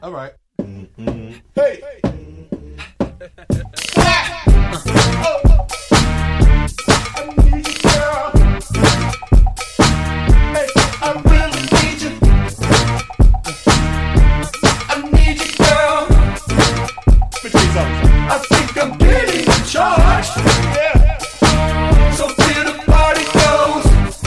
All right. Hey. I need you, girl. Hey, I really need you. I need you, girl. Let me tell you something. I think I'm getting in charge. Yeah. So till the party goes.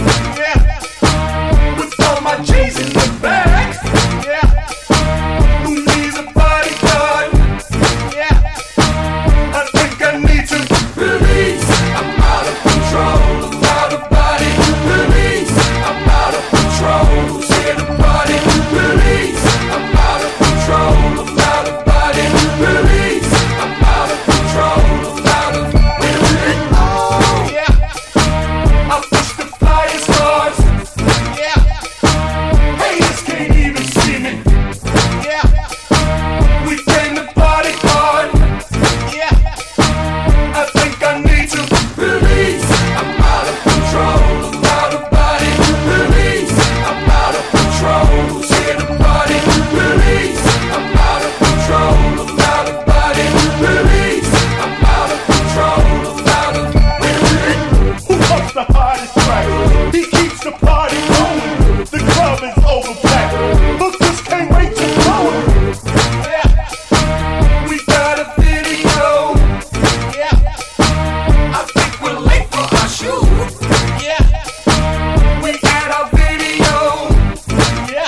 Yeah. With all my G's in the bag. Yeah. Who needs a bodyguard? Yeah. I think I need to release. I'm out of control. I'm out of body. Release. I'm out of control. Who's here to party? Release. I'm out of control. I'm out of body. Release. I'm out of control. I'm out of release. Oh yeah. I push the fire stars. Yeah. Haters can't even see me. Yeah. We came to party hard. Yeah. I think I need to release. I'm out of control. I'm out of body. Release. I'm out of control. Who's here to party? Release. I'm out of control. I'm out of body. Release. I'm out of control. I'm out of release. Who pumps the hardest track? He keeps the party going. The club is overpacked. Hookers can't wait to go. Yeah. We got a video. Yeah. I think we're late for our shoot. Yeah. We had our video. Yeah.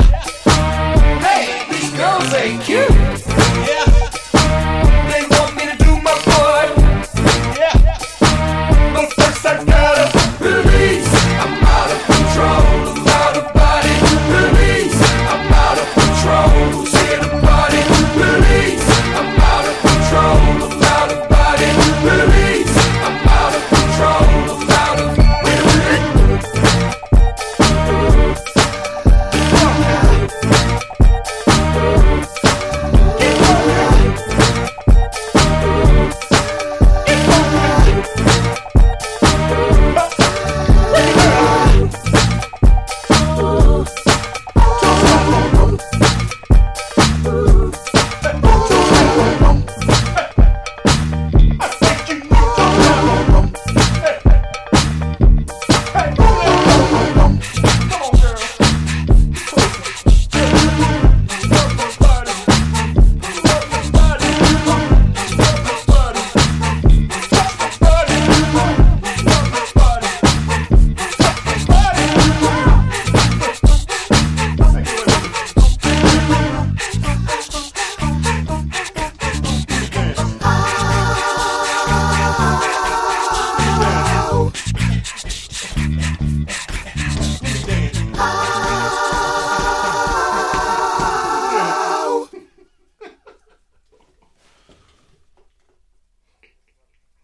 Hey, these girls ain't cute. Yeah. They want me to do my part. Yeah. But first I gotta release. I'm out of control. I'm out of body. Release. I'm out of control. Who's here to party? Release. I'm out of control. I'm out of body. Release. I'm out of control. I'm out of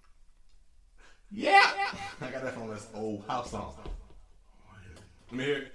Yeah. I got that from this old house song. Let me hear it.